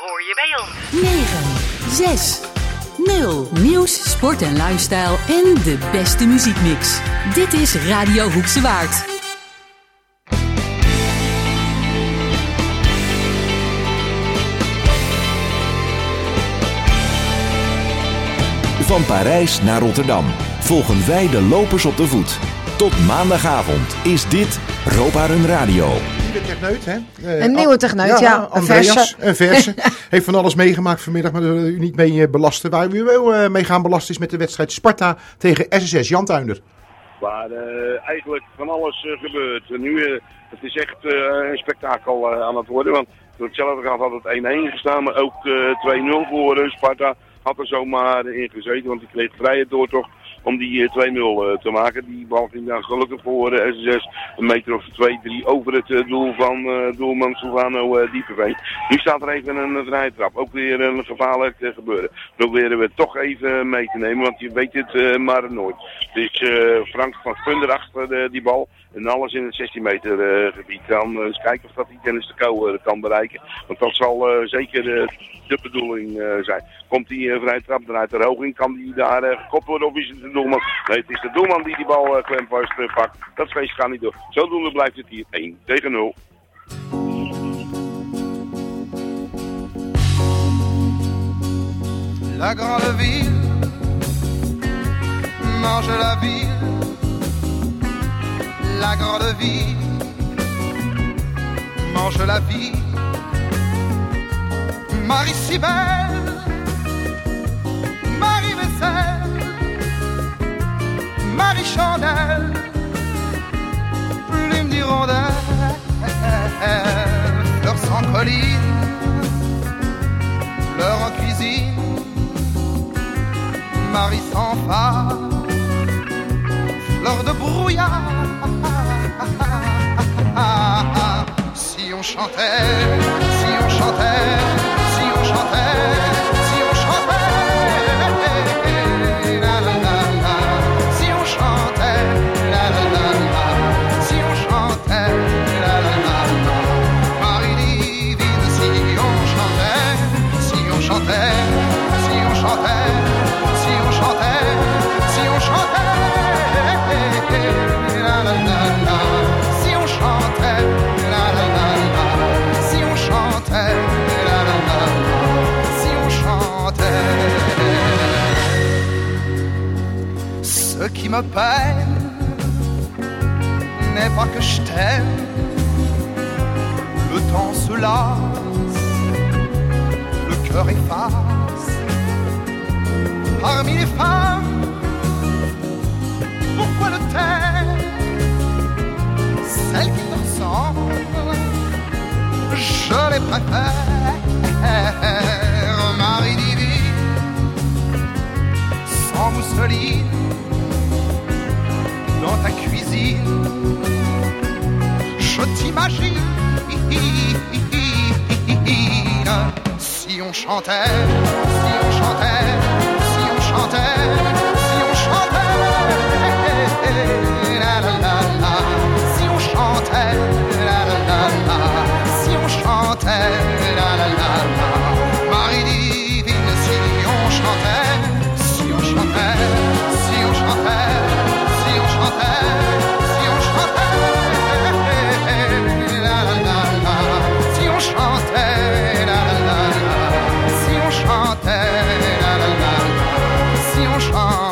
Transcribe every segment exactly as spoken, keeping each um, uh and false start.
hoor je bij ons. negen, zes, nul. Nieuws, sport en lifestyle en de beste muziekmix. Dit is Radio Hoekse Waard. Van Parijs naar Rotterdam volgen wij de lopers op de voet. Tot maandagavond is dit Ropa Run Radio. Nieuwe techneut, hè? Uh, een nieuwe techneut, ja. ja. Een verse. Een verse. Heeft van alles meegemaakt vanmiddag, maar uh, u niet mee belasten. Waar u wel uh, mee gaan belasten is met de wedstrijd Sparta tegen S S S. Jan Tuinder. Waar uh, eigenlijk van alles uh, gebeurt. En nu, uh, het is echt uh, een spektakel uh, aan het worden. Want door hetzelfde gaat had het één-één gestaan, maar ook uh, twee nul voor uh, Sparta. Had er zomaar in gezeten, want die kreeg vrije doortocht om die uh, twee nul uh, te maken. Die bal ging dan gelukkig voor uh, S S S een meter of twee, drie over het uh, doel van uh, doelman Silvano uh, Diepenveen. Nu staat er even een, een vrije trap. Ook weer een gevaarlijk uh, gebeuren. Proberen we toch even mee te nemen, want je weet het uh, maar nooit. Dus uh, Frank van Spunder achter uh, die bal. En alles in het zestien meter uh, gebied. Dan uh, eens kijken of dat die Dennis de Kouwer uh, kan bereiken. Want dat zal uh, zeker uh, de bedoeling uh, zijn. Komt die uh, vrije trap eruit de hoog in, kan die daar uh, gekopt worden of is het de doelman? Nee, het is de doelman die die bal uh, klemvast uh, pakt. Dat feest gaat niet door. Zodoende blijft het hier één tegen nul. La grande ville mange la ville. La grande ville mange la vie. Marie si belle, Marie vaisselle, Marie chandelle, plume d'hirondelle, fleurs sans colline, fleurs en cuisine, Marie sans phare, fleurs de brouillard. Si on chantait, si on chantait, si on chantait, si on chantait, la la la la, si on chantait, la la la la, si on chantait, la la la la, Marie divine, si on chantait, si on chantait, si on chantait, si on chantait, si on chantait, la la la la, si on chantait, la la la la, si on chantait, la la la la, si on chantait. Ce qui me peine n'est pas que je t'aime, le temps se lasse, le cœur efface. Parmi les femmes, pourquoi le taire? Celles qui te ressemblent, je les préfère. Marie divine, sans mousseline, dans ta cuisine, je t'imagine. Si on chantait, si on chantait, si on chantait, si on chantait, la la la la, si on chantait, la la la la, si on chantait, la la la la, Marie divine, si on chantait, si on chantait, si on chantait, si on chantait, si on chantait, la la la la, si on chantait, la la la la, si on chantait, la la la la, si on chantait.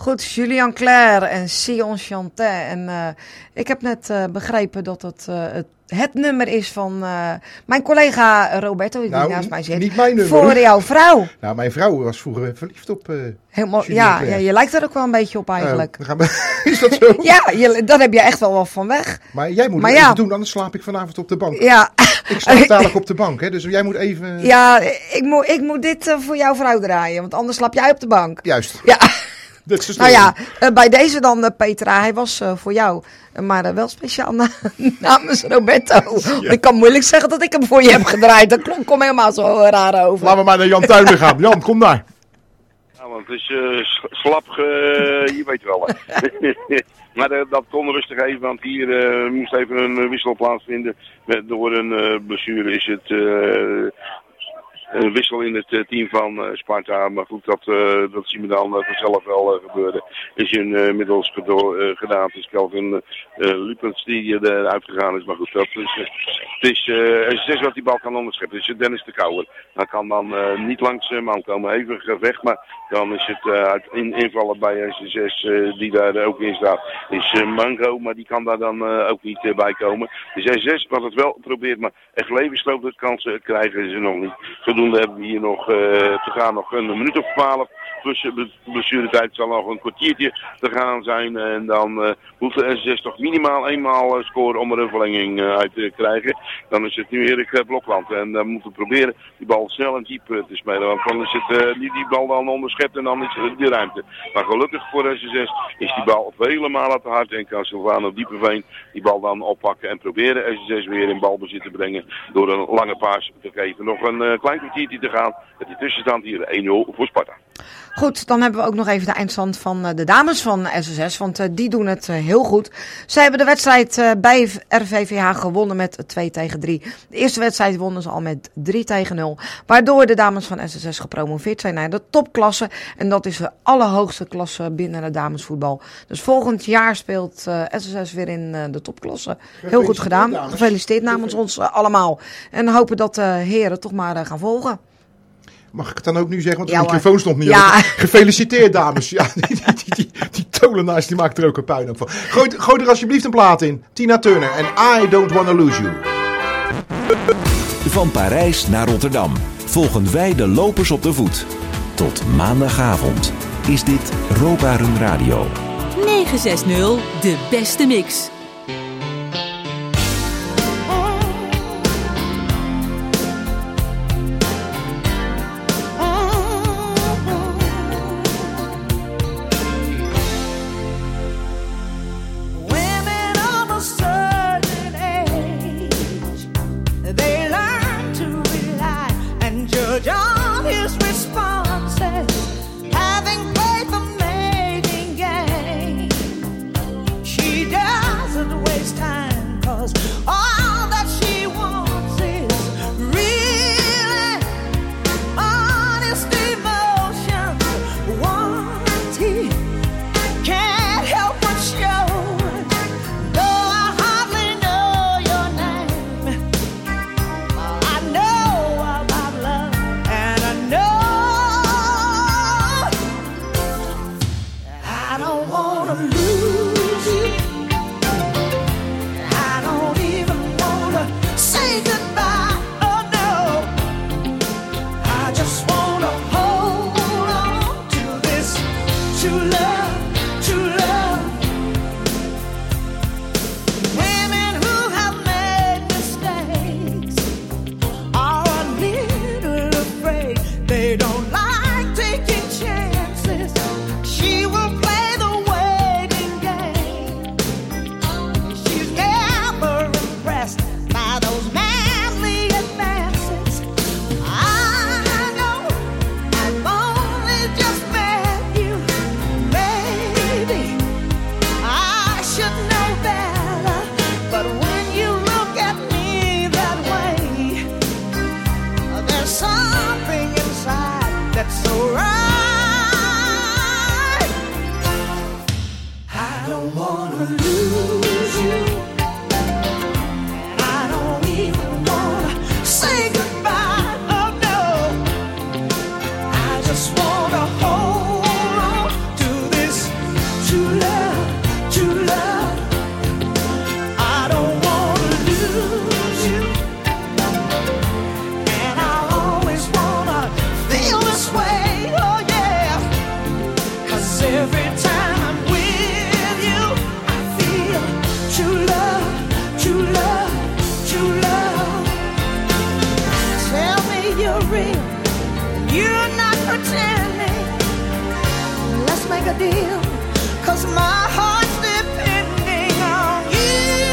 Goed, Julien Clerc en Si on chantait. En uh, ik heb net uh, begrepen dat het, uh, het het nummer is van uh, mijn collega Roberto, die nou, naast mij zit. Niet mijn nummer. Voor jouw vrouw. Nou, mijn vrouw was vroeger verliefd op uh, Helemaal, ja, ja, je lijkt er ook wel een beetje op eigenlijk. Uh, dan gaan we, is dat zo? Ja, je, daar heb je echt wel wat van weg. Maar jij moet maar het ja. even doen, anders slaap ik vanavond op de bank. Ja. Ik slaap dadelijk op de bank, hè, dus jij moet even... Ja, ik moet, ik moet dit uh, voor jouw vrouw draaien, want anders slaap jij op de bank. Juist. Ja. Nou ja, uh, bij deze dan, uh, Petra, hij was uh, voor jou, uh, maar uh, wel speciaal na namens Roberto. Ja. Ik kan moeilijk zeggen dat ik hem voor je heb gedraaid, dat klonk kom helemaal zo uh, raar over. Laten we maar naar Jan Tuinman gaan. Jan, kom daar. Ja, want het is uh, slap, uh, je weet wel. Maar uh, dat kon rustig even, want hier uh, moest even een wissel plaatsvinden. Met, door een uh, blessure is het... Uh, Een wissel in het uh, team van uh, Sparta, maar goed, dat, uh, dat zien we dan uh, vanzelf wel uh, gebeuren. Is inmiddels uh, uh, gedaan. Het is Kelvin uh, uh, Lupens die uh, eruit gegaan is, maar goed, dat is, uh, het is uh, S zes wat die bal kan onderscheppen. Het is Dennis de Kouwer. Hij kan dan uh, niet langs hem uh, aankomen, even gevecht, maar dan is het uh, uit in, invallen bij S zes uh, die daar uh, ook in staat. Is uh, Mango, maar die kan daar dan uh, ook niet uh, bij komen. Dus S zes wat het wel probeert, maar echt levensgrote kansen krijgen ze nog niet. Zodoende hebben we hier nog uh, te gaan, nog een minuut of twaalf. Plus blessuretijd zal nog een kwartiertje te gaan zijn. En dan uh, hoeft de S zes toch minimaal eenmaal uh, scoren om er een verlenging uh, uit te krijgen. Dan is het nu Erik uh, Blokland. En dan uh, moeten we proberen die bal snel en diep uh, te spelen. Want dan is het uh, die, die bal dan onderschept en dan is uh, die ruimte. Maar gelukkig voor S zes is die bal vele malen te hard. En kan Silvano Diepeveen die bal dan oppakken en proberen S zes weer in balbezit te brengen. Door een lange paas te geven. Nog een uh, klein kwartiertje te gaan. Met die tussenstand hier één nul voor Sparta. Goed, dan hebben we ook nog even de eindstand van uh, de dames van S S S, want uh, die doen het uh, heel goed. Zij hebben de wedstrijd uh, bij R V V H gewonnen met twee tegen drie. De eerste wedstrijd wonnen ze al met drie tegen nul, waardoor de dames van S S S gepromoveerd zijn naar de topklasse. En dat is de allerhoogste klasse binnen het damesvoetbal. Dus volgend jaar speelt uh, S S S weer in uh, de topklasse. Heel goed gedaan. Dames. Gefeliciteerd namens ons uh, allemaal. En hopen dat de uh, heren toch maar uh, gaan volgen. Mag ik het dan ook nu zeggen? Want de ja, microfoon stond niet ja. op. Gefeliciteerd, dames. Ja, die, die, die, die, die tolenaars die maakt er ook een puin op van. Gooi, gooi er alsjeblieft een plaat in. Tina Turner en I Don't Wanna Lose You. Van Parijs naar Rotterdam volgen wij de lopers op de voet. Tot maandagavond is dit Roba Run Radio. negen zestig, de beste mix. Just met you, baby. deal, 'cause my heart's depending on you.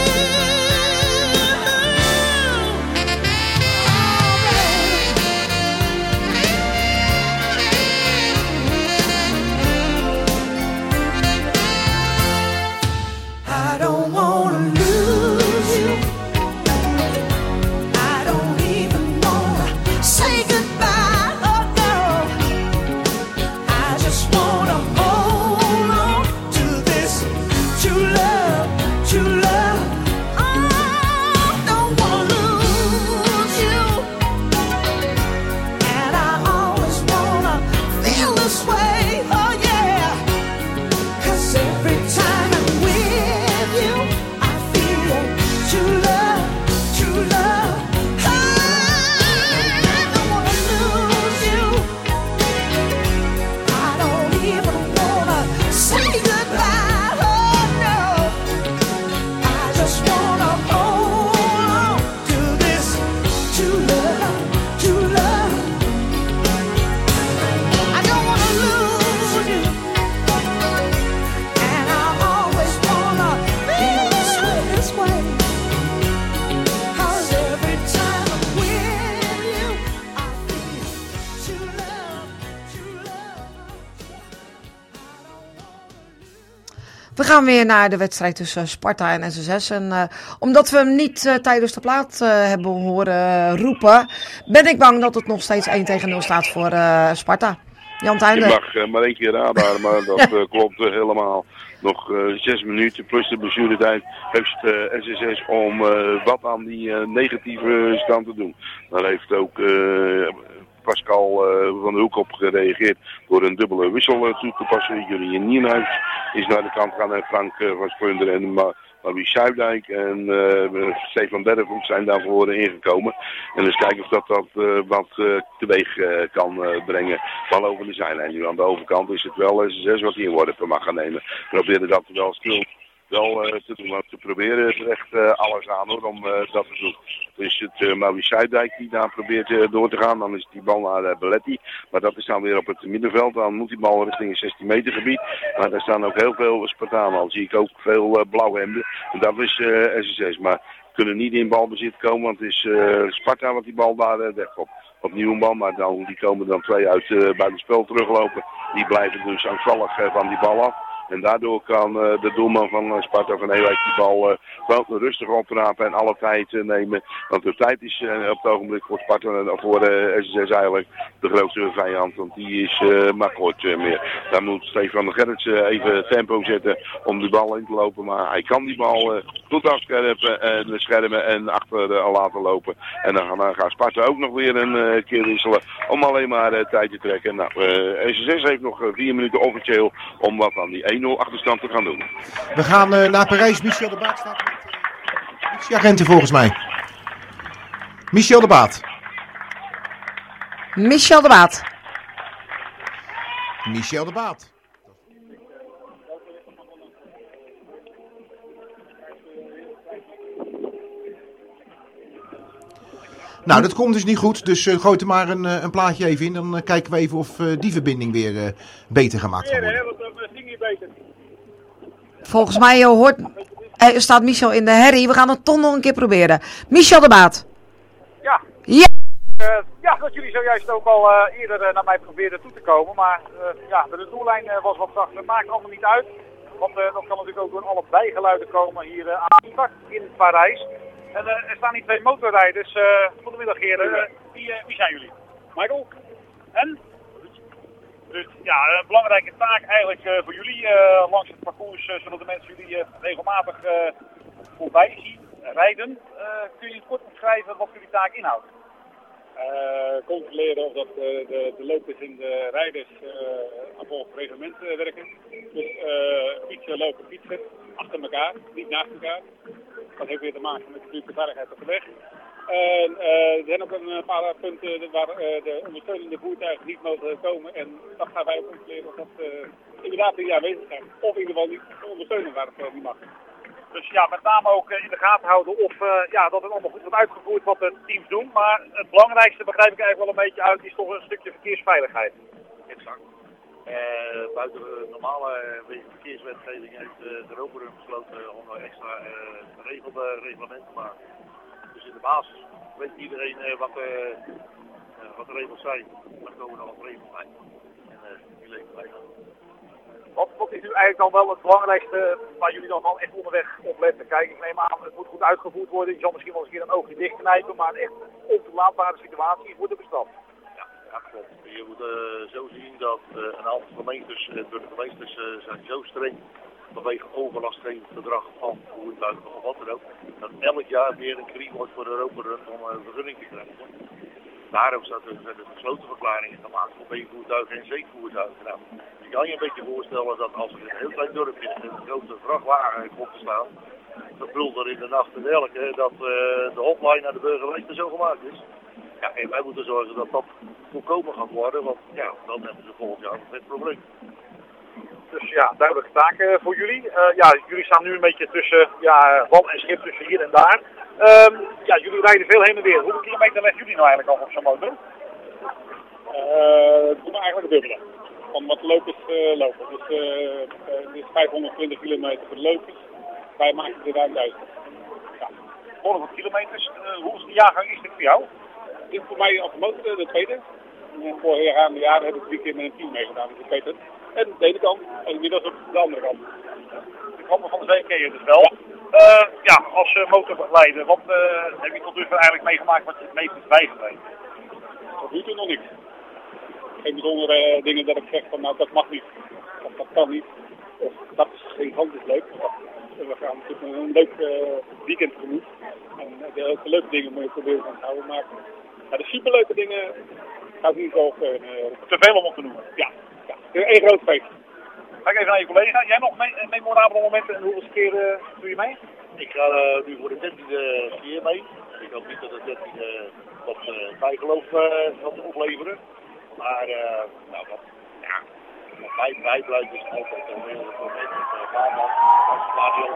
I don't wanna lose you. I don't even wanna say goodbye. Oh no. I just wanna hold on to this true love, true love. Oh, don't wanna lose you. And I always wanna feel this way. Oh yeah. 'Cause every time I'm with you, I feel true love, true love. I don't wanna lose you. I don't even wanna say goodbye. Oh no. I just wanna hold on to this true love, true love. I don't wanna lose you. And I always wanna feel this way, this way. 'Cause every time I'm with you, I feel true love, true love. We gaan weer naar de wedstrijd tussen Sparta en S S S. En uh, omdat we hem niet uh, tijdens de plaat uh, hebben horen roepen, ben ik bang dat het nog steeds één tegen nul staat voor uh, Sparta. Jan Je Tuinde. mag uh, maar één keer raden, maar dat uh, klopt uh, helemaal. Nog uh, zes minuten plus de blessuretijd heeft uh, S S S om uh, wat aan die uh, negatieve stand te doen. Daar heeft ook uh, Pascal uh, van der Hoek op gereageerd door een dubbele wissel uh, toe te passen. Jullie Nienhuis is naar de kant gaan en Frank uh, van Splunderen en Ma Marie Zuidijk en uh, Stefan Berghoek zijn daarvoor uh, ingekomen. En eens kijken of dat, dat uh, wat uh, teweeg uh, kan uh, brengen. Bal over de zijlijn. Nu aan de overkant is het wel S S S wat hier worden mag gaan nemen. Proberen dat wel stil wel uh, te doen. Want te proberen is er echt uh, alles aan hoor, om uh, dat te doen. Dus het uh, Maurice Zuidijk die daar probeert uh, door te gaan. Dan is die bal naar uh, Belletti. Maar dat is dan weer op het middenveld. Dan moet die bal richting het zestien meter gebied. Maar daar staan ook heel veel Spartanen. Al zie ik ook veel uh, blauwe hemden. En dat is uh, S S S. Maar kunnen niet in balbezit komen. Want het is uh, Sparta wat die bal daar uh, wegkomt. Opnieuw een bal, maar dan, die komen dan twee uit uh, bij het spel teruglopen. Die blijven dus angstvallig uh, van die bal af. En daardoor kan uh, de doelman van uh, Sparta van Ewijk die bal uh, wel rustig oprapen en alle tijd uh, nemen. Want de tijd is uh, op het ogenblik voor Sparta en uh, voor uh, S S S eigenlijk de grootste vijand. Want die is uh, maar kort uh, meer. Daar moet Stefan de Gerrits uh, even tempo zetten om die bal in te lopen. Maar hij kan die bal uh, goed afscherpen en uh, schermen en achter uh, laten lopen. En dan gaan, uh, gaat Sparta ook nog weer een uh, keer wisselen om alleen maar uh, tijd te trekken. Nou, uh, S S S heeft nog uh, vier minuten officieel om wat aan die één nul achterstand te gaan doen. We gaan uh, naar Parijs. Michel de Baat staat met uh, politieagenten volgens mij. Michel de Baat. Michel de Baat. Michel de Baat. Nou, dat komt dus niet goed. Dus uh, gooi er maar een, uh, een plaatje even in. Dan uh, kijken we even of uh, die verbinding weer uh, beter gemaakt kan worden. Volgens mij uh, hoort, uh, staat Michel in de herrie. We gaan het toch nog een keer proberen. Michel de Baat. Ja. Ja. Uh, ja, dat jullie zojuist ook al uh, eerder uh, naar mij probeerden toe te komen. Maar uh, ja, de doellijn uh, was wat zacht. Dat maakt allemaal niet uit. Want uh, dat kan natuurlijk ook door alle bijgeluiden komen hier uh, aan de start in Parijs. En uh, er staan hier twee motorrijders. Uh, goedemiddag heren. Uh, wie, uh, wie zijn jullie? Michael? En? Dus ja, een belangrijke taak eigenlijk uh, voor jullie uh, langs het parcours, uh, zodat de mensen jullie uh, regelmatig uh, voorbij zien rijden. Uh, kun je kort omschrijven wat jullie taak inhoudt? Uh, controleren of dat uh, de, de lopers en de rijders uh, aan volgens het reglement uh, werken. Dus uh, fietsen, lopen, fietsen, achter elkaar, niet naast elkaar. Dat heeft weer te maken met de veiligheid op de weg. En uh, er zijn ook een paar punten waar uh, de ondersteunende voertuigen niet mogen komen. En dat gaan wij ook controleren of dat uh, inderdaad hier aanwezig zijn. Of in ieder geval niet ondersteunen waar het uh, niet mag. Dus ja, met name ook uh, in de gaten houden of uh, ja, dat het allemaal goed wordt uitgevoerd wat de teams doen. Maar het belangrijkste begrijp ik eigenlijk wel een beetje uit, is toch een stukje verkeersveiligheid. Exact. Uh, Uh, buiten de normale uh, verkeerswetgeving heeft uh, de Roperum besloten om een extra uh, regel, uh, reglement te maken. Dus in de basis weet iedereen uh, wat, uh, uh, wat de regels zijn. Dan komen er al regels bij. En uh, die leven wij dan. Wat, wat is nu eigenlijk dan wel het belangrijkste waar jullie dan wel echt onderweg op letten? Kijk, ik neem aan, het moet goed uitgevoerd worden. Je zal misschien wel eens een keer een oogje dichtknijpen, maar een echt ontoelaatbare situatie wordt er bestraft. Ja, ja, klopt. Je moet uh, zo zien dat uh, een aantal gemeentes, uh, burgemeesters uh, zijn zo streng vanwege overlastgedrag van voertuigen of wat dan ook, dat elk jaar weer een kring wordt voor de Roperun om een vergunning te krijgen. Daarom zijn er gesloten verklaringen gemaakt voor B-voertuigen en zeevoertuigen. Nou, je kan je een beetje voorstellen dat als er in een heel klein dorpje een grote vrachtwagen komt te staan, dat brult er in de nacht en elke dat uh, de hotline naar de burgemeester zo gemaakt is. Ja, en wij moeten zorgen dat dat voorkomen gaat worden, want ja, dan hebben ze volgend jaar het probleem. Dus ja, duidelijke taken voor jullie. Uh, ja, jullie staan nu een beetje tussen ja, wal en schip, tussen hier en daar. Um, ja, jullie rijden veel heen en weer. Hoeveel kilometer leggen jullie nou eigenlijk al op zo'n motor? Uh, het doen we eigenlijk het dubbele. Van wat de lopers uh, lopen. Dus uh, het is vijfhonderdtwintig kilometer voor de lopers. Wij maken er ruim duizend. Ja. honderd kilometers. Uh, hoeveelste jaargang is dit voor jou? Dit is voor mij op de motor, de tweede. En voorgaande jaren heb ik drie keer met een team meegedaan. Dus ik weet het. En de ene kant en inmiddels op de andere kant. De kant van de zee ken je dus wel. Ja, uh, ja als uh, motorbegeleider, wat uh, heb je tot nu toe eigenlijk meegemaakt wat je het meest is bijgebleven? Tot nu toe nog niks. Geen bijzondere uh, dingen dat ik zeg van nou dat mag niet. Of dat kan niet. Of dat is gigantisch leuk. We gaan natuurlijk een leuk uh, weekend tegemoet. En uh, de, de leuke dingen moet je proberen te houden. Maar uh, de superleuke dingen gaat niet zo uh, te veel om op te noemen. Ja. Ja, één groot feest. Ga ik even naar je collega. Jij nog mee, memorabele momenten en hoeveel keer uh, doe je mee? Ik ga uh, nu voor de dertiende keer mee. Ik hoop niet dat het dertiende wat uh, bijgeloof uh, gaat opleveren. Maar uh, nou, wat, ja, wat mij bijblijft is altijd een heel moment met uh, Baanman, als Flavio.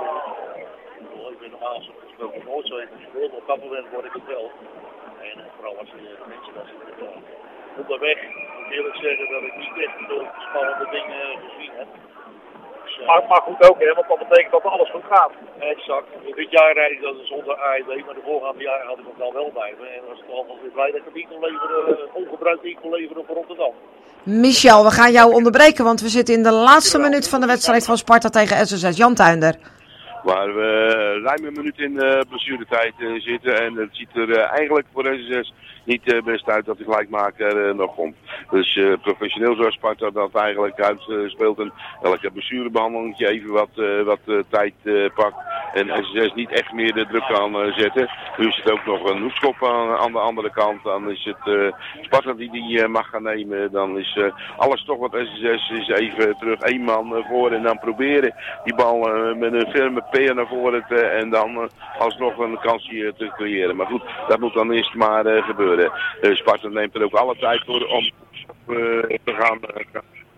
Ik ben normaal gesproken nooit zo even gespeeld, maar op dat moment word ik het wel. En uh, vooral als je de mensen daar zitten. Uh, Onderweg moet ik eerlijk zeggen dat ik niet echt veel spannende dingen gezien heb. Dus, uh, maar, maar goed ook, hè, want dat betekent dat alles goed gaat. Exact. Dit jaar rijd ik dat zonder A E D, maar de volgende jaar had ik hem dan wel bij me. En was het alvast weer blij dat ik het niet kon leveren, uh, ongebruikt niet kon leveren voor Rotterdam. Michel, we gaan jou onderbreken, want we zitten in de laatste minuut van de wedstrijd van Sparta tegen S S S. Jan Tuinder. Waar we ruim een minuut in uh, blessuretijd uh, zitten en het ziet er uh, eigenlijk voor S S S niet uh, best uit dat de gelijkmaker uh, nog komt. Dus uh, professioneel zoals Sparta dat eigenlijk uitspeelt uh, en elke blessurebehandeling even wat, uh, wat uh, tijd uh, pakt. En S S S niet echt meer de druk kan uh, zetten. Nu is het ook nog een hoekschop aan, aan de andere kant. Dan is het uh, Sparta die die uh, mag gaan nemen. Dan is uh, alles toch wat S S S is even terug één man uh, voor en dan proberen die bal uh, met een firme peer naar voren te, en dan uh, alsnog een kansje te creëren. Maar goed, dat moet dan eerst maar uh, gebeuren. Uh, Sparta neemt er ook alle tijd voor om uh, te gaan, uh,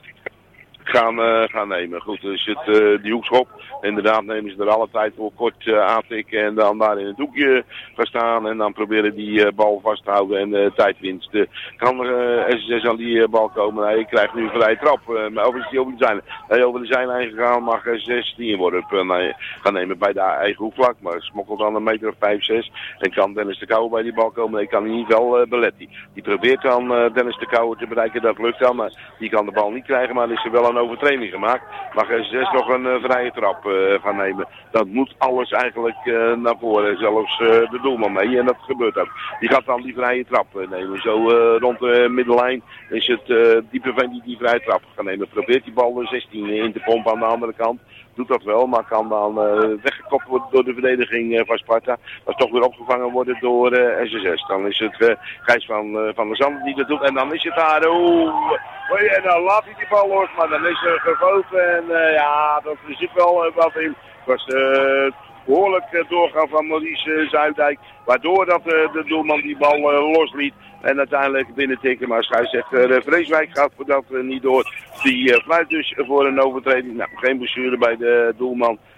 gaan, uh, gaan nemen. Goed, dus het, uh, die hoekschop, inderdaad nemen ze er alle tijd voor kort uh, aantikken en dan daar in het hoekje gaan staan en dan proberen die uh, bal vast te houden en uh, tijdwinst. Uh, kan uh, S S S aan die uh, bal komen? Hij krijgt nu een vrije trap, uh, maar over is die over de zijlijn. Hij over de zijlijn gegaan, mag S S S die inworp uh, gaan nemen bij de eigen hoekvlak, maar smokkelt dan een meter of vijf, zes en kan Dennis de Kouwer bij die bal komen. Nee, kan hij niet wel uh, beletten. Die probeert dan uh, Dennis de Kouwer te bereiken, dat lukt dan, maar die kan de bal niet krijgen, maar er is er wel een overtreding gemaakt. Mag S S S nog een uh, vrije trap uh, gaan nemen. Dat moet alles eigenlijk uh, naar voren, zelfs uh, de doelman mee en dat gebeurt ook. Die gaat dan die vrije trap uh, nemen. Zo uh, rond de middellijn is het uh, diepe van die die vrije trap gaan nemen. Probeert die bal de zestien in te pompen aan de andere kant. Doet dat wel, maar kan dan uh, weggekopt worden door de verdediging uh, van Sparta. Maar toch weer opgevangen worden door uh, S S S. Dan is het uh, Gijs van, uh, van der Zanden die dat doet. En dan is het daar. Oeh, en dan laat hij die bal los. Maar dan is er gevoten. En uh, ja, dat zit wel uh, wat in. Het was uh, behoorlijk uh, doorgaan van Maurice uh, Zuidijk. Waardoor dat, uh, de doelman die bal uh, losliet. En uiteindelijk binnen tikken. Maar scheidsrechter uh, Vreeswijk gaat voor dat uh, niet door. Die uh, fluit dus voor een overtreding. Nou, geen blessure bij de doelman.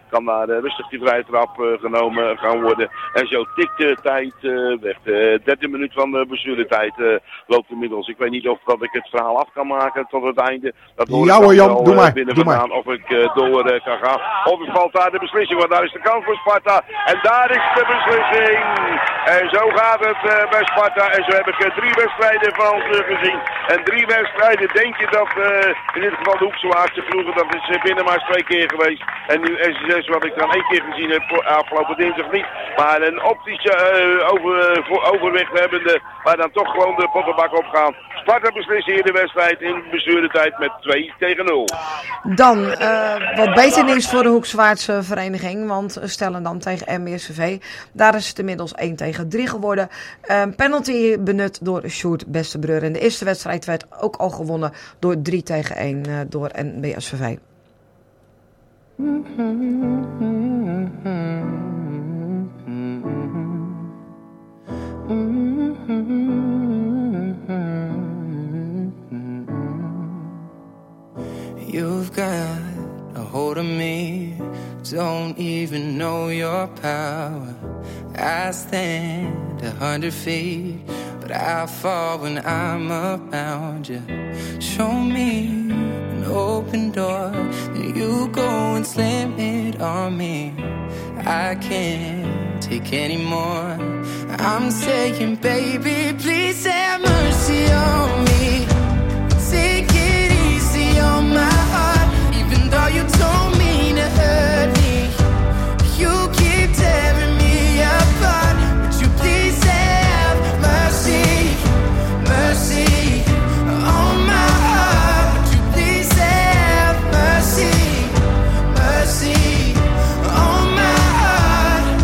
kan daar uh, rustig die vrije trap uh, genomen gaan worden. En zo tikt de tijd uh, weg. De derde minuut van de blessuretijd uh, loopt inmiddels. Ik weet niet of dat ik het verhaal af kan maken tot het einde. Dat hoor ja ik hoor Jan, wel, doe uh, maar. binnen Doe vandaan maar. of ik uh, door uh, kan gaan. Of het valt daar de beslissing, want daar is de kans voor Sparta. En daar is de beslissing. En zo gaat het uh, bij Sparta. En zo heb ik uh, drie wedstrijden van ons uh, gezien. En drie wedstrijden denk je dat uh, in dit geval de Hoekse Waardse ploegen, dat is uh, binnen maar twee keer geweest. En nu S zes wat ik dan één keer gezien heb voor afgelopen dinsdag niet. Maar een optische uh, over, voor overwicht hebbende, waar dan toch gewoon de pottenbak op gaan. Sparta beslist hier de wedstrijd in blessuretijd met twee tegen nul. Dan uh, wat beter nieuws voor de Hoekswaardse vereniging, want Stellendam tegen M B S V V. Daar is het inmiddels één tegen drie geworden. Um, penalty benut door Sjoerd Bestebreur. En de eerste wedstrijd werd ook al gewonnen door drie tegen één uh, door M B S V V. You've got a hold of me, don't even know your power. I stand a hundred feet, but I fall when I'm around you. Show me an open door, then you go and slam it on me. I can't take any more. I'm saying, baby, please have mercy on me. Take it easy on my heart, even though you told me to hurt me. You keep tearing me apart. Would you please have mercy, mercy on my heart? Would you please have mercy, mercy on my heart?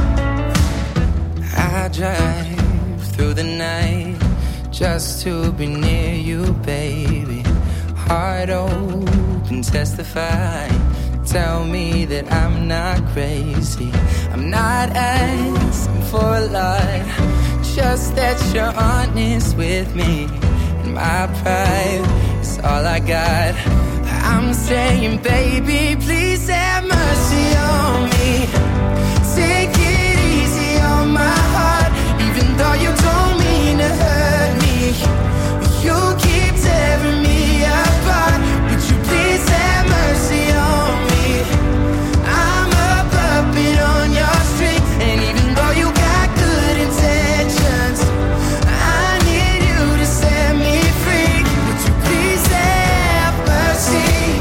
I drive through the night just to be near you, baby. Heart open, testify. Tell me that I'm not crazy. I'm not asking for a lot, just that you're honest with me. And my pride is all I got. I'm saying, baby, please have mercy on me. Take it easy on my heart, even though you don't mean to hurt me. You keep tearing me apart. Would you please have mercy on me? I'm a puppet on your string, and even though you got good intentions, I need you to set me free. Would you please have mercy,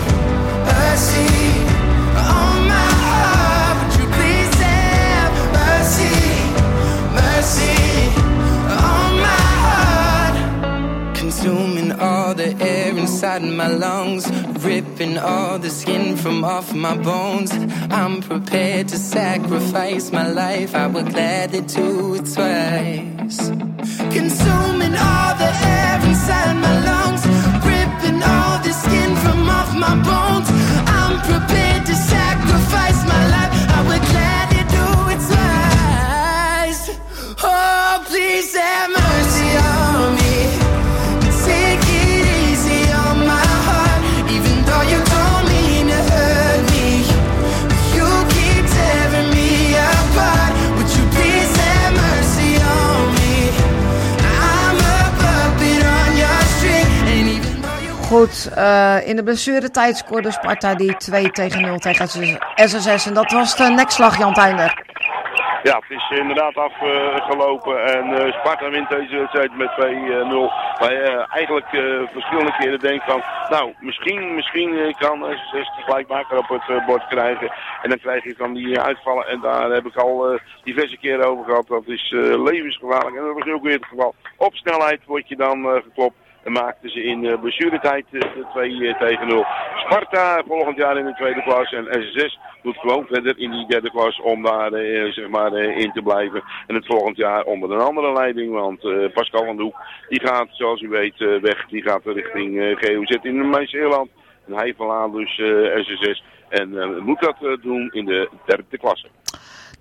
mercy on my heart? Would you please have mercy, mercy on my heart? Consuming all the air inside my lungs, ripping all the skin from off my bones. I'm prepared to sacrifice my life, I would gladly do it twice. Consuming all the air inside my lungs, ripping all the skin from off my bones. I'm prepared to sacrifice my life, I would gladly do it twice. Oh, please have mercy on me. Take it easy on my heart, even though you don't mean to hurt me. You keep tearing me apart. Would you please have mercy on me? I'm a puppet on your string, and even though you... Goed, uh, in de blessuretijd scoorde Sparta die twee tegen nul tegen S S S. En dat was de nekslag, Jan Tuinder. Ja, het is inderdaad afgelopen uh, en uh, Sparta wint deze wedstrijd met twee nul. Maar uh, eigenlijk uh, verschillende keren denk van, nou, misschien, misschien uh, kan S S S die gelijkmaker op het uh, bord krijgen. En dan krijg je van die uh, uitvallen en daar heb ik al uh, diverse keren over gehad. Dat is uh, levensgevaarlijk en dat was ook weer het geval. Op snelheid word je dan uh, geklopt. En maakten ze in uh, blessuretijd uh, twee uh, tegen nul. Sparta volgend jaar in de tweede klas en S S S doet gewoon verder in die derde klas om daar uh, zeg maar, uh, in te blijven. En het volgend jaar onder een andere leiding, want uh, Pascal van de Hoek die gaat zoals u weet uh, weg. Die gaat richting uh, G O Z in Meijerland. En hij verlaat dus uh, S S S en uh, moet dat uh, doen in de derde klasse.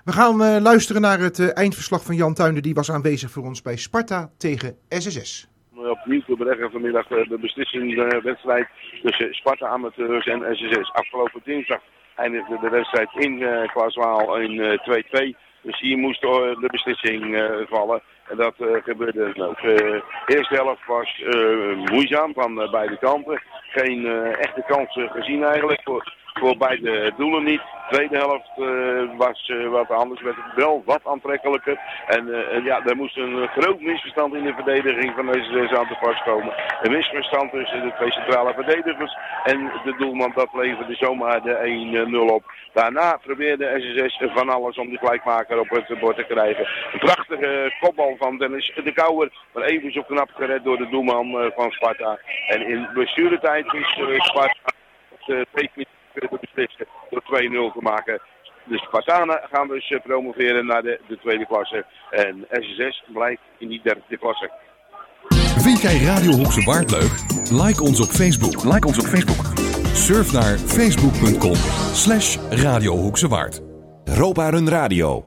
We gaan uh, luisteren naar het uh, eindverslag van Jan Tuinde. Die was aanwezig voor ons bij Sparta tegen S S S. Opnieuw te beleggen vanmiddag de beslissingswedstrijd tussen Sparta Amateurs en S S S. Afgelopen dinsdag eindigde de wedstrijd in uh, Klaaswaal in twee twee. Dus hier moest uh, de beslissing uh, vallen. En dat uh, gebeurde ook. Uh, de eerste helft was uh, moeizaam van uh, beide kanten. Geen uh, echte kansen gezien eigenlijk. Voor, voor beide doelen niet. De tweede helft uh, was uh, wat anders. Werd het wel wat aantrekkelijker. En uh, ja, er moest een groot misverstand in de verdediging van deze S S aan te pas komen. Een misverstand tussen de twee centrale verdedigers en de doelman. Dat leverde zomaar de één nul op. Daarna probeerde S S S van alles om de gelijkmaker op het bord te krijgen. Een prachtige kopbal van Dennis de Kouwer. Maar even zo knap gered door de doelman uh, van Sparta. En in blessuretijd is uh, Sparta uh, twee minuten te beslissen door twee nul te maken. De Spartanen gaan dus uh, promoveren naar de, de tweede klasse. En S S S blijft in die derde klasse. Vind jij Radio Hoekse Waard leuk? Like ons op Facebook. Like ons op Facebook. Surf naar facebook.com slash Radio Hoekse Waard. Roparen Radio.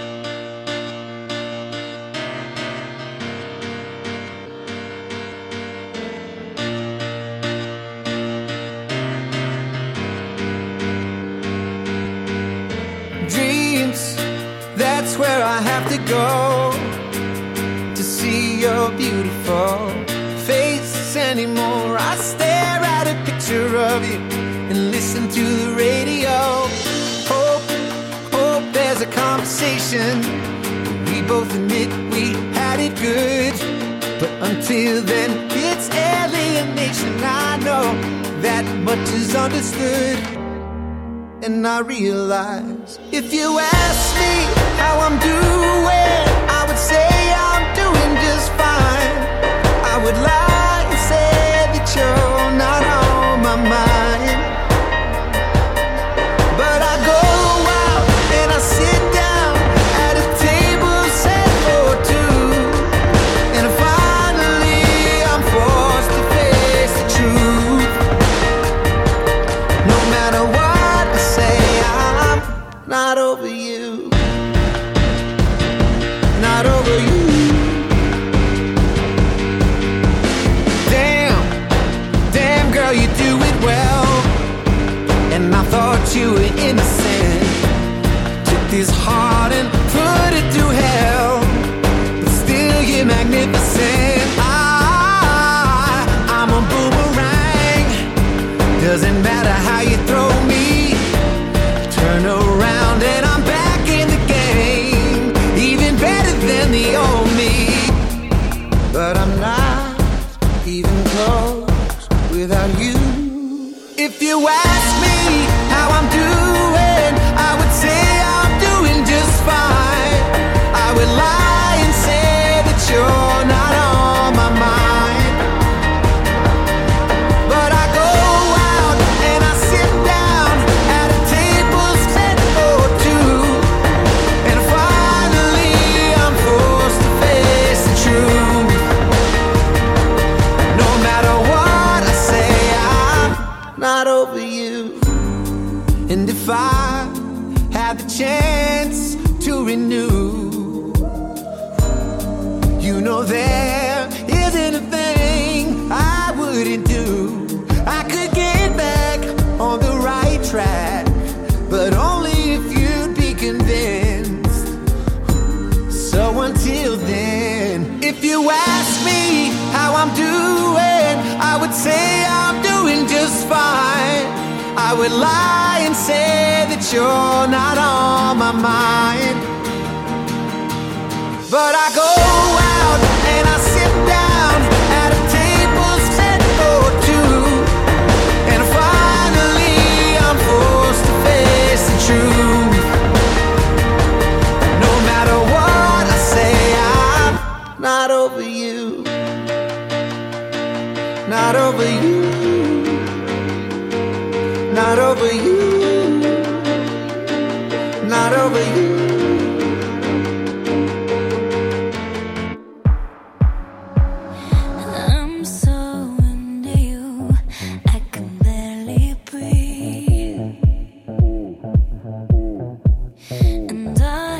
Dreams, that's where I have to go to see your beautiful face anymore. I stare at a picture of you and listen to the radio. Hope, hope there's a conversation. We both admit we had it good, but until then it's alienation. I know that much is understood. And I realize if you ask me how I'm doing, I would say I'm doing just fine. I would lie and say that you're not on my mind. But I go out and I sit down at a table set for two, and finally I'm forced to face the truth. No matter what not over you, not over you. Damn, damn girl, you do it well. And I thought you were innocent. Took this heart and put it to hell, but still you're magnificent. I, I'm a boomerang. Doesn't matter how you throw me, turn around and I'm back in the game, even better than the old me. But I'm not even close without you. If you ask me how I'm doing, I would say I'm doing just fine. I would lie and say that you're not on my mind. But I go out and I sit down at a table set for two, and finally I'm forced to face the truth. No matter what I say, I'm not over you. And if I had the chance to renew, you know there isn't a thing I wouldn't do. I could get back on the right track, but only if you'd be convinced. So until then, if you ask me how I'm doing, I would say I'm doing just fine. I would lie and say that you're not on my mind. But I go out and I sit down at a table set for two, and finally I'm forced to face the truth. No matter what I say, I'm not over you, not over you, not over you, not over you. I'm so into you, I can barely breathe. And I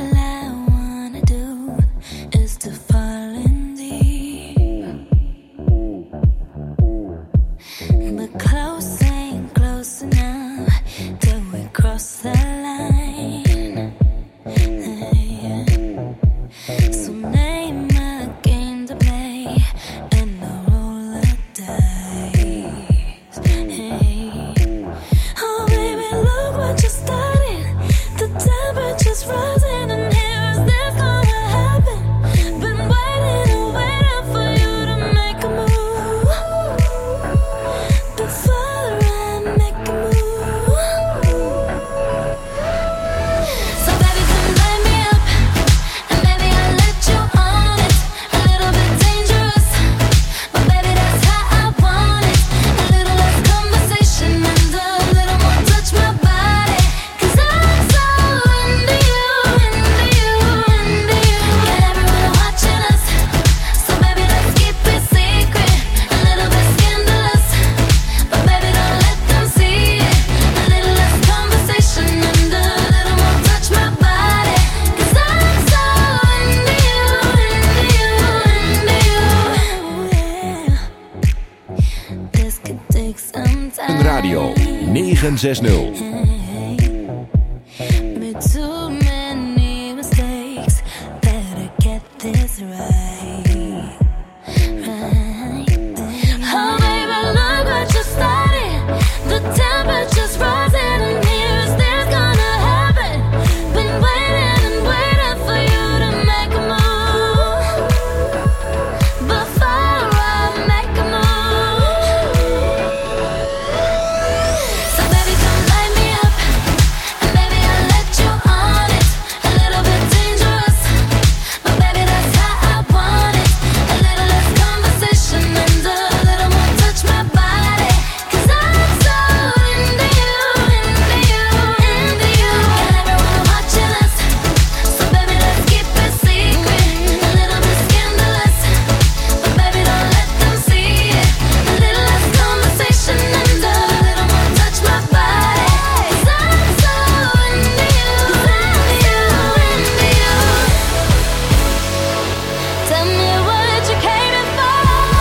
this could take some time. Radio negen zes nul. Made too many mistakes. Better get this right. Right. Oh, baby, look what you started. The temperature's rising and here's this gonna happen. Been waiting and waiting for you to make a move. Before I make a move. So baby, come light me up. And baby, I'll let you on it. A little bit dangerous, but baby, that's how I want it. A little less conversation and a little more touch my body. Cause I'm so into you, into you, into you. And everyone watching us. So baby, let's keep it secret. A little bit scandalous, but baby, don't let them see it. A little less conversation and a little more touch my body. Cause I'm so into you, into you, into you. Tell me what you came in for.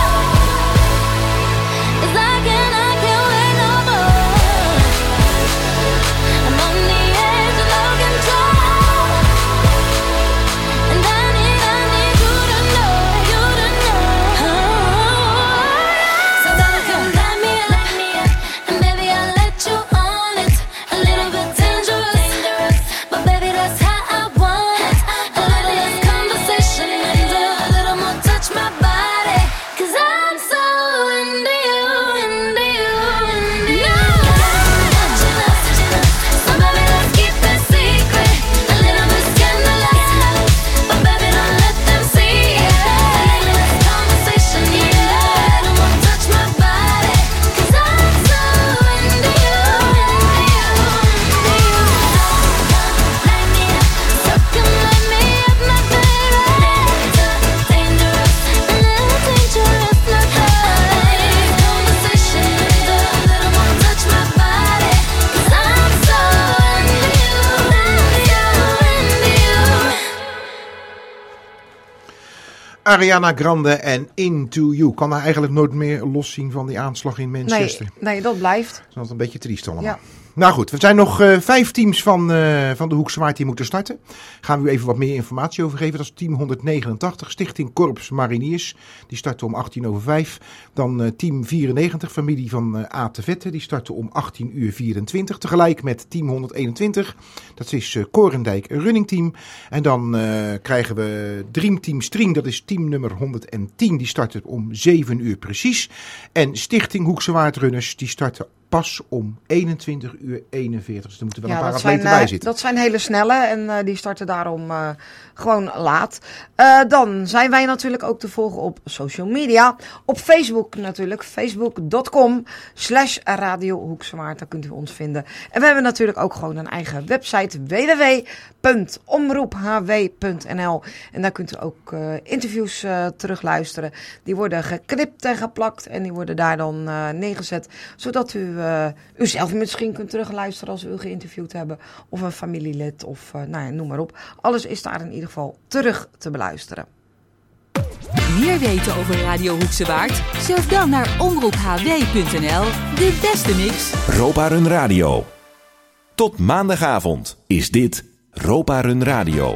Cause I can't, I can't wait no more. I'm on the edge of no control. And I need, I need you to know, you to know. So baby, come light me up, light me up. And baby, I'll let you on it. A little bit dangerous, dangerous. But baby, that's how I want it. A little less conversation and a little more touch my body. Cause I'm so into you, into you, into you. Touching us, touching us. So baby, let's keep it secret. A little bit scandalous, but baby, don't let them see it. A little less conversation, yeah. A little more touch my body. Cause I'm so into you, into you, into you. Light me up, so come light me up, my baby. Little dangerous, a little dangerous, not high. Conversation and a little more touch my body. Cause I'm so into you, into you, into you. Ariana Grande en Into You. Kan haar eigenlijk nooit meer loszien van die aanslag in Nee, Manchester. nee, dat blijft. Dat is altijd een beetje triest allemaal. Ja. Nou goed, er zijn nog eh, vijf teams van, eh, van de Hoekse Waard die moeten starten. Gaan we u even wat meer informatie over geven. Dat is team honderdnegenentachtig, Stichting Korps Mariniers. Die starten om achttien over vijf. Dan eh, team vierennegentig, familie van eh A. te Vette. Die starten om achttien uur vierentwintig. Tegelijk met team honderdeenentwintig. Dat is eh, Korendijk Running Team. En dan eh, krijgen we Dream Team String. Dat is team nummer honderdtien. Die starten om zeven uur precies. En Stichting Hoekse Waard Runners. Die starten pas om eenentwintig uur eenenveertig. Dus er moeten wel een paar dat atleten zijn, bij eh, zitten. dat zijn hele snelle en eh, die starten daarom eh, gewoon laat. Eh, dan zijn wij natuurlijk ook te volgen op social media. Op Facebook natuurlijk, facebook punt com slash Radio Hoekse Waard. Daar kunt u ons vinden. En we hebben natuurlijk ook gewoon een eigen website, w w w punt omroep h w punt n l. En daar kunt u ook uh, interviews uh, terugluisteren. Die worden geknipt en geplakt en die worden daar dan uh, neergezet. Zodat u uh, u zelf misschien kunt terugluisteren als we u geïnterviewd hebben. Of een familielid of uh, nou ja, noem maar op. Alles is daar in ieder geval terug te beluisteren. Meer weten over Radio Hoekse Waard? Surf dan naar omroep h w punt n l. De beste mix. Ropa Run Radio. Tot maandagavond is dit Ropa Run Radio.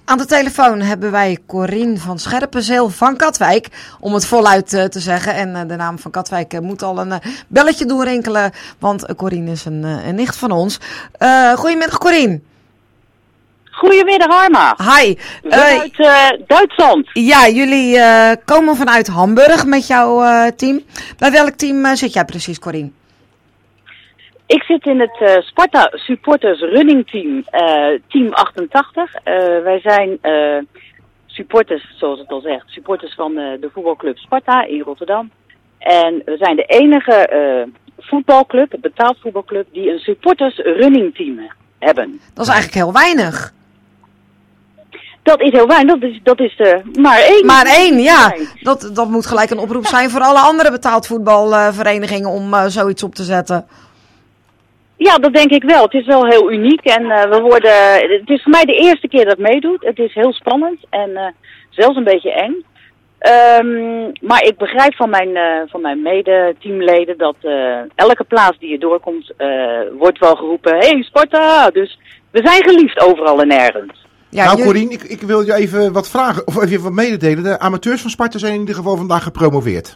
Aan de telefoon hebben wij Corien van Scherpenzeel van Katwijk, om het voluit uh, te zeggen. En uh, de naam van Katwijk uh, moet al een uh, belletje doorrinkelen, want uh, Corien is een, uh, een nicht van ons. Uh, goedemiddag Corien. Goedemiddag Harma. Hi. Uh, Uit uh, Duitsland. Ja, jullie uh, komen vanuit Hamburg met jouw uh, team. Bij welk team uh, zit jij precies, Corien? Ik zit in het uh, Sparta Supporters Running Team, uh, Team achtentachtig. Uh, wij zijn uh, supporters, zoals het al zegt, supporters van uh, de voetbalclub Sparta in Rotterdam. En we zijn de enige uh, voetbalclub, betaald voetbalclub, die een supporters running team hebben. Dat is eigenlijk heel weinig. Dat is heel weinig, dat is, dat is uh, maar één. Maar één, ja. Dat, dat moet gelijk een oproep zijn voor alle andere betaald voetbalverenigingen om uh, zoiets op te zetten. Ja, dat denk ik wel. Het is wel heel uniek en uh, we worden. Het is voor mij de eerste keer dat ik meedoe. Het is heel spannend en uh, zelfs een beetje eng. Um, maar ik begrijp van mijn, uh, van mijn mede-teamleden dat uh, elke plaats die je doorkomt, uh, wordt wel geroepen: hey Sparta! Dus we zijn geliefd overal en nergens. Ja, nou Corien, ik, ik wil je even wat vragen, of even wat mededelen. De amateurs van Sparta zijn in ieder geval vandaag gepromoveerd.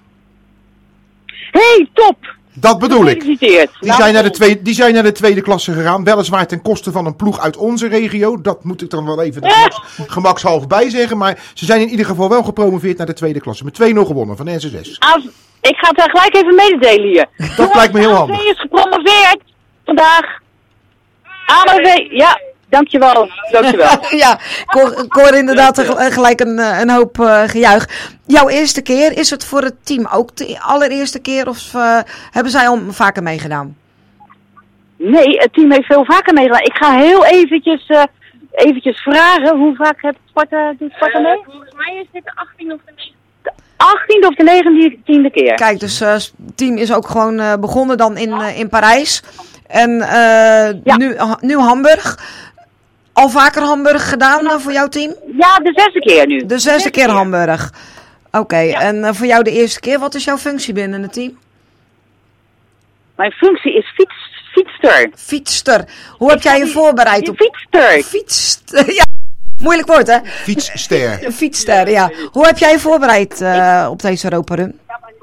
Hey, top! Dat bedoel ik. Die nou, zijn, naar de tweede, die zijn naar de tweede klasse gegaan. Weliswaar ten koste van een ploeg uit onze regio. Dat moet ik dan wel even de gemaks, gemakshalve bij zeggen. Maar ze zijn in ieder geval wel gepromoveerd naar de tweede klasse. Met twee nul gewonnen van de S S S. Als, ik ga het daar gelijk even mededelen hier. Dat Jongens, lijkt me heel handig. A M V is gepromoveerd vandaag. A M V, ja. Dankjewel, dankjewel. Ja, ik hoor inderdaad gelijk een, een hoop uh, gejuich. Jouw eerste keer, is het voor het team ook de allereerste keer of uh, hebben zij al vaker meegedaan? Nee, het team heeft veel vaker meegedaan. Ik ga heel eventjes, uh, eventjes vragen, hoe vaak heeft Sparta, doet Sparta mee? Uh, volgens mij is dit de achttiende of de negentiende. De achttiende of de negentiende keer. Kijk, dus uh, het team is ook gewoon uh, begonnen dan in, uh, in Parijs. En uh, ja. nu, nu Hamburg. Al vaker Hamburg gedaan uh, voor jouw team? Ja, de zesde keer nu. De zesde keer Hamburg. Oké, okay. ja. En uh, voor jou de eerste keer, wat is jouw functie binnen het team? Mijn functie is fiets, fietster. Fietster. Hoe heb jij je voorbereid op... Fietster. Fietster, ja. Moeilijk woord, hè? Fietsster. Fietster, ja. Hoe heb jij je voorbereid uh, op deze Europa Run?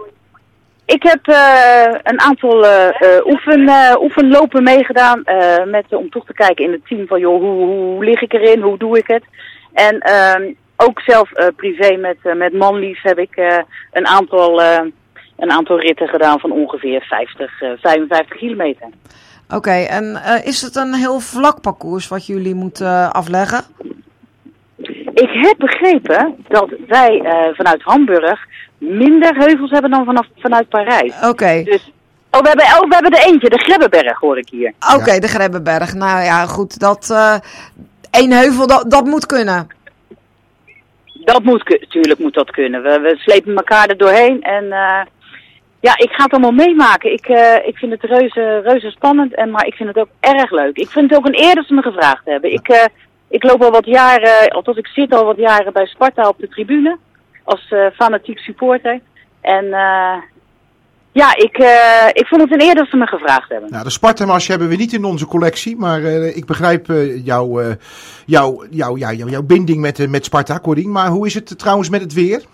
Ik heb uh, een aantal uh, uh, oefen, uh, oefenlopen meegedaan uh, met, uh, om toch te kijken in het team van joh, hoe, hoe lig ik erin, hoe doe ik het. En uh, ook zelf uh, privé met, uh, met Manlief heb ik uh, een, aantal, uh, een aantal ritten gedaan van ongeveer vijftig, uh, vijfenvijftig kilometer. Oké, okay, en uh, is het een heel vlak parcours wat jullie moeten uh, afleggen? Ik heb begrepen dat wij uh, vanuit Hamburg minder heuvels hebben dan vanaf, vanuit Parijs. Oké. Okay. Dus, oh, we hebben, oh, we hebben er eentje, de Grebbeberg hoor ik hier. Oké, okay, ja. De Grebbeberg. Nou ja, goed. Dat, uh, één heuvel, dat, dat moet kunnen. Dat moet, tuurlijk moet dat kunnen. We, we slepen elkaar er doorheen en uh, ja, ik ga het allemaal meemaken. Ik, uh, ik vind het reuze, reuze spannend, en, maar ik vind het ook erg leuk. Ik vind het ook een eer dat ze me gevraagd hebben. Ik, uh, ik loop al wat jaren, althans ik zit al wat jaren bij Sparta op de tribune. Als uh, fanatiek supporter. En uh, ja, ik, uh, ik vond het een eer dat ze me gevraagd hebben. Nou, de Sparta-mars hebben we niet in onze collectie. Maar uh, ik begrijp uh, jouw, uh, jouw, jouw, jouw, jouw, jouw binding met, uh, met Sparta, Corien. Maar hoe is het uh, trouwens met het weer?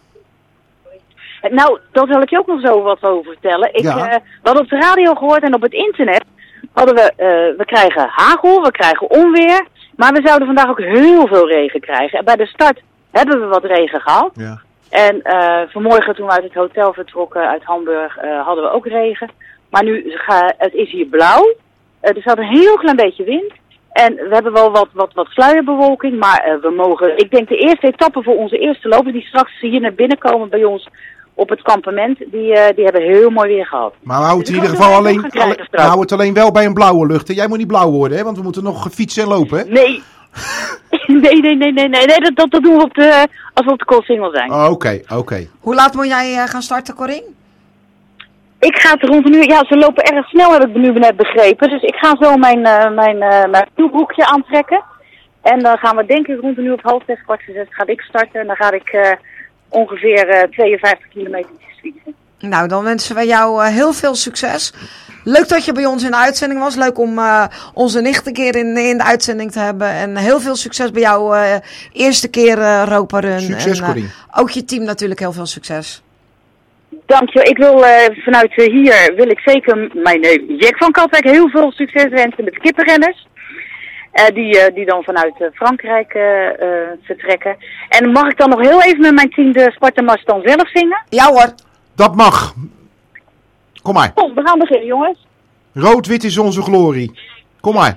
Nou, daar zal ik je ook nog zo wat over vertellen. Ik, ja. uh, we hadden op de radio gehoord en op het internet hadden we, uh, we krijgen hagel, we krijgen onweer. Maar we zouden vandaag ook heel veel regen krijgen. En bij de start hebben we wat regen gehad. Ja. En uh, vanmorgen toen we uit het hotel vertrokken uit Hamburg uh, hadden we ook regen. Maar nu, ga, het is hier blauw. Uh, er staat een heel klein beetje wind. En we hebben wel wat, wat, wat sluierbewolking. Maar uh, we mogen, ik denk de eerste etappe voor onze eerste lopers die straks hier naar binnen komen bij ons op het kampement. Die, uh, die hebben heel mooi weer gehad. Maar we houden dus het in ieder geval alleen, alleen, we houden het alleen wel bij een blauwe lucht. Hè? Jij moet niet blauw worden, hè? Want we moeten nog fietsen en lopen. Hè? Nee. Nee, nee, nee, nee, nee, nee, dat, dat, dat doen we op de, als we op de Koolsingel zijn. Oké, oh, oké. Okay, okay. Hoe laat moet jij uh, gaan starten, Corien? Ik ga het rond een uur, ja, ze lopen erg snel, heb ik nu net begrepen. Dus ik ga zo mijn, uh, mijn, uh, mijn broekje aantrekken. En dan gaan we denk ik rond een uur op half zes, kwart voor zes, ga ik starten. En dan ga ik uh, ongeveer uh, tweeënvijftig kilometer fietsen. Nou, dan wensen wij jou uh, heel veel succes. Leuk dat je bij ons in de uitzending was. Leuk om uh, onze nicht een keer in, in de uitzending te hebben. En heel veel succes bij jouw uh, eerste keer uh, Europa Run. Succes, en, Corine. uh, ook je team natuurlijk heel veel succes. Dankjewel. Ik wil uh, vanuit uh, hier wil ik zeker mijn uh, Jack van Katwijk heel veel succes wensen met de kippenrenners. Uh, die, uh, die dan vanuit uh, Frankrijk uh, uh, vertrekken. En mag ik dan nog heel even met mijn team de Spartamars dan zelf zingen? Ja hoor. Dat mag. Kom maar. Kom, we gaan beginnen jongens. Rood-wit is onze glorie. Kom maar.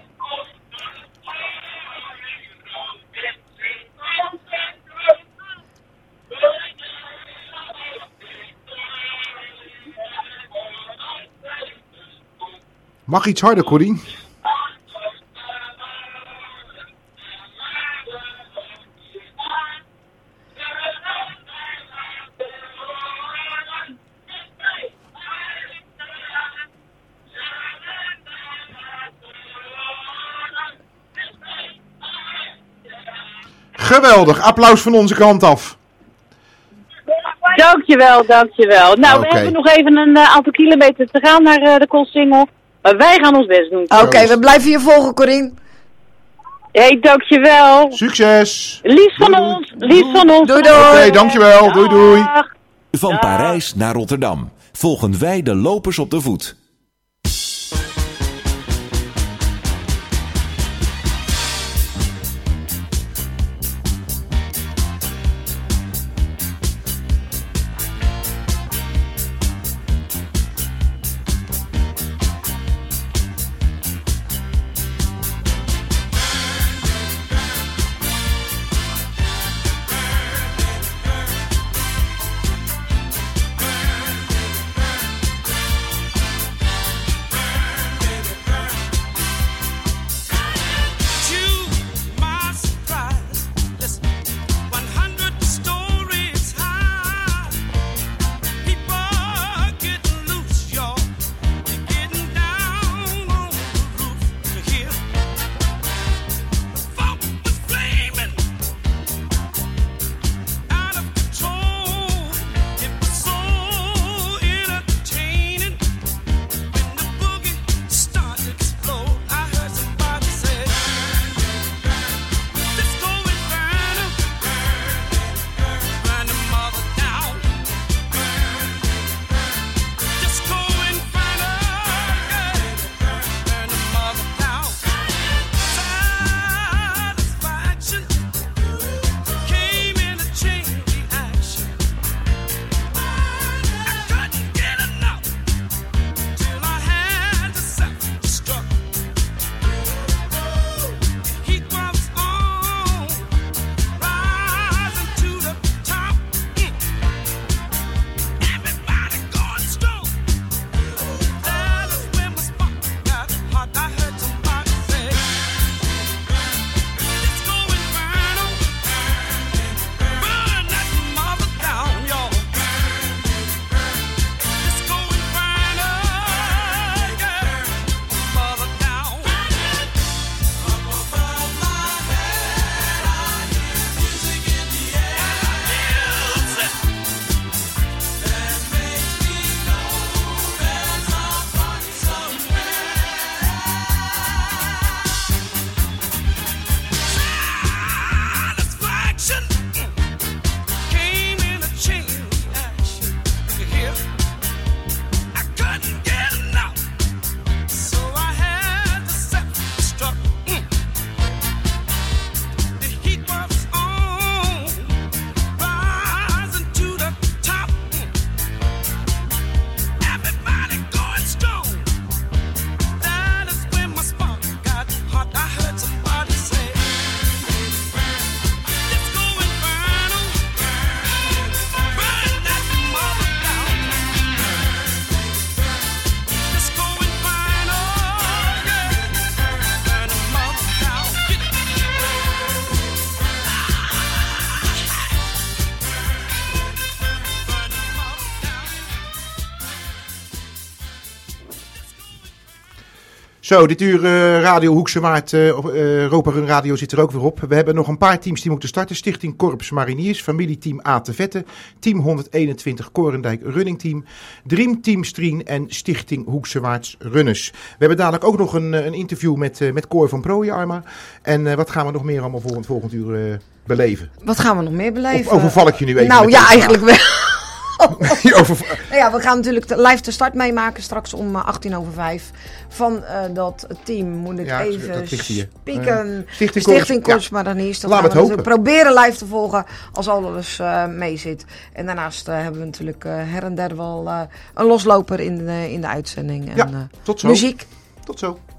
Mag iets harder, Corine? Geweldig, applaus van onze kant af. Dankjewel, dankjewel. Nou, Oké. we hebben nog even een uh, aantal kilometer te gaan naar uh, de Koolsingel. Maar wij gaan ons best doen. Oké, okay, we blijven je volgen, Corine. Hey, dankjewel. Succes. Liefst van ons, liefst van ons. Doei, doei. Oké, okay, dankjewel. Doei, doei. Van Parijs naar Rotterdam volgen wij de lopers op de voet. Zo, dit uur uh, Radio Hoekse Waard, uh, uh, Europa Run Radio zit er ook weer op. We hebben nog een paar teams die moeten starten. Stichting Korps Mariniers, familieteam A te Vette, team honderdeenentwintig Korendijk Running Team, Dream Team Strien en Stichting Hoekse Waarts Runners. We hebben dadelijk ook nog een, een interview met, uh, met Cor van Prooijen, Arma. En uh, wat gaan we nog meer allemaal volgend, volgend uur uh, beleven? Wat gaan we nog meer beleven? Of overval ik je nu even? Nou ja, deze eigenlijk wel. Overval... Nou ja, we gaan natuurlijk de live de start meemaken straks om uh, achttien over vijf. Van uh, dat team moet ik Ja, even dat ligt hier. spieken. Uh, Stichting Stichting Korps, Korps Mariniers. Dat Laat gaan het we hopen. natuurlijk proberen live te volgen als alles uh, mee zit. En daarnaast uh, hebben we natuurlijk uh, her en der wel uh, een losloper in de, in de uitzending. En, Ja, uh, tot zo. Muziek. Tot zo.